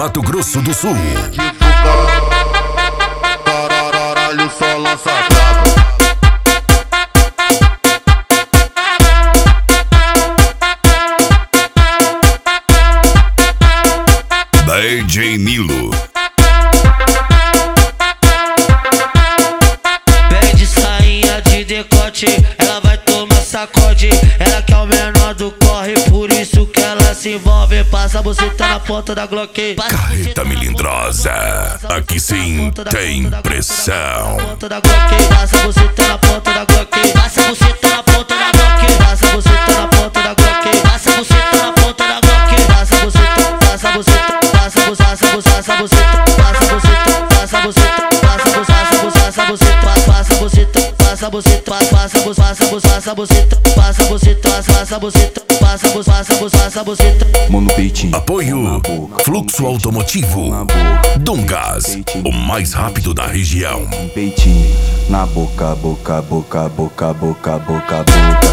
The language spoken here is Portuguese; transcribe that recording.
Mato Grosso do Sul. Caralho, só lança brava. DJ Nilo. Pede sainha de decote, ela vai tomar sacode. Ela quer o menor do corre, por isso que ela se envolve. Passa a buceta na ponta da Glock. Carreta melindrosa, aqui sim tem pressão. Passa a buceta na ponta da Glock. Passa a buceta na ponta da Glock. Passa a buceta na ponta da Glock. Passa a buceta na ponta da Glock. Passa a buceta, passa a buceta. Passa a buceta, passa a buceta, passa a buceta, passa a buceta, passa a buceta, passa a buceta, passa a buceta, passa a buceta, passa a buceta, passa a buceta, passa a buceta, passa a buceta, passa a buceta. Mão no peitinho. Apoio Fluxo Automotivo. Dongas, o mais rápido da região. Peitinho. Na boca, boca, boca, boca, boca, boca, boca.